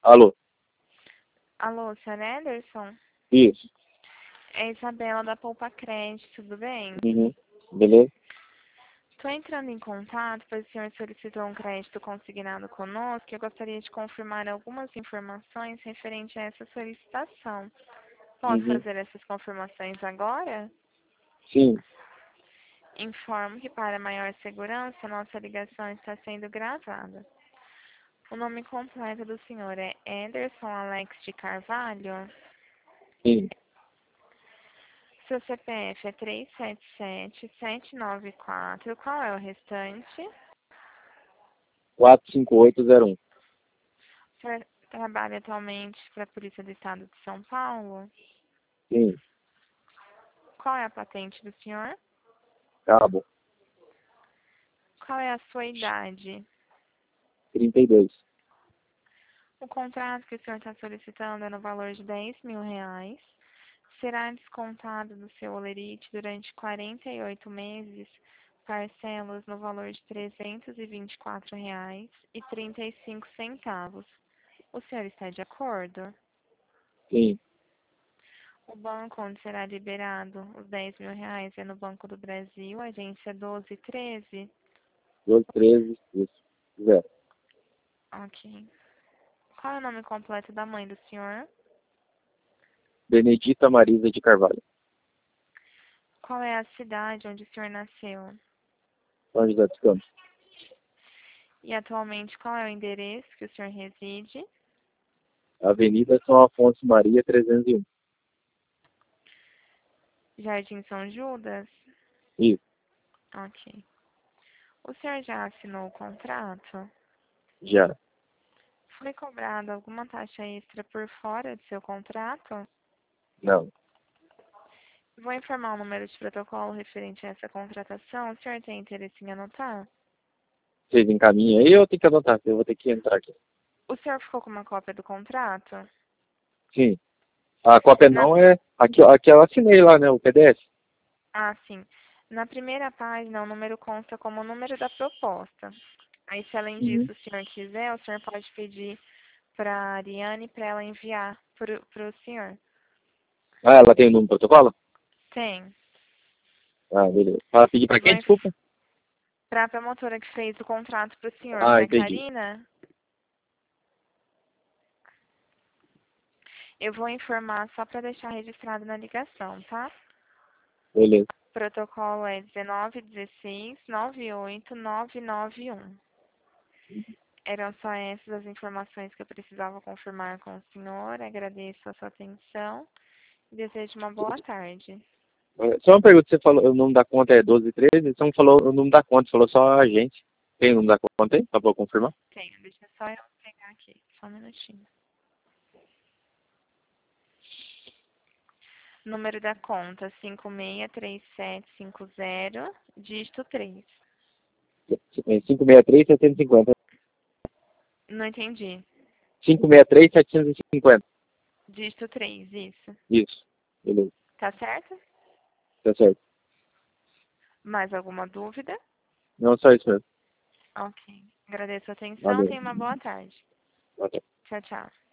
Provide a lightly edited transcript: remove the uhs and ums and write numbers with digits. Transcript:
Alô? Alô, senhor Ederson? Isso. É Isabela da Poupa Crédito, tudo bem? Uhum. Beleza? Estou entrando em contato, pois o senhor solicitou um crédito consignado conosco e eu gostaria de confirmar algumas informações referente a essa solicitação. Posso Uhum. fazer essas confirmações agora? Sim. Informo que para maior segurança, nossa ligação está sendo gravada. O nome completo do senhor é Ederson Alex de Carvalho? Sim. Seu CPF é 377-794. Qual é o restante? 45801. O senhor trabalha atualmente para a Polícia do Estado de São Paulo? Sim. Qual é a patente do senhor? Cabo. Qual é a sua idade? 32. O contrato que o senhor está solicitando é no valor de R$ 10.000. Será descontado do seu holerite durante 48 meses, parcelas no valor de R$ 324,35. O senhor está de acordo? Sim. O banco onde será liberado os R$ 10.000 é no Banco do Brasil, agência 1213. 1213. Isso. Zero. Ok. Qual é o nome completo da mãe do senhor? Benedita Marisa de Carvalho. Qual é a cidade onde o senhor nasceu? São José dos Campos. E atualmente qual é o endereço que o senhor reside? Avenida São Afonso Maria 301. Jardim São Judas? Isso. Ok. O senhor já assinou o contrato? Já. Foi cobrada alguma taxa extra por fora do seu contrato? Não. Vou informar o número de protocolo referente a essa contratação. O senhor tem interesse em anotar? Vocês encaminham aí ou eu tenho que anotar? Eu vou ter que entrar aqui. O senhor ficou com uma cópia do contrato? Sim. A cópia Na... não é... Aqui eu assinei lá, né? O PDF. Ah, sim. Na primeira página, o número consta como o número da proposta. Aí, se além Uhum. disso o senhor quiser, o senhor pode pedir para a Ariane para ela enviar para o senhor. Ah, ela tem o número do protocolo? Tem. Ah, beleza. Ela pedir pra quem? Desculpa. Para a promotora que fez o contrato para o senhor, Ah, para a entendi. Karina, eu vou informar só para deixar registrado na ligação, tá? Beleza. Protocolo é 1916-98991. Eram só essas as informações que eu precisava confirmar com o senhor. Agradeço a sua atenção e desejo uma boa tarde. Só uma pergunta, você falou, o nome da conta é 1213, você não falou o nome da conta, você falou só a gente. Tem o nome da conta aí, só pra eu confirmar? Tenho, deixa só eu pegar aqui, só um minutinho. Número da conta 563750, dígito 3. 563-750. Não entendi. 563-750. Dígito 3, isso. Isso. Beleza. Tá certo? Tá certo. Mais alguma dúvida? Não, só isso mesmo. Ok. Agradeço a atenção. Valeu. Tenha uma boa tarde. Valeu. Tchau, tchau.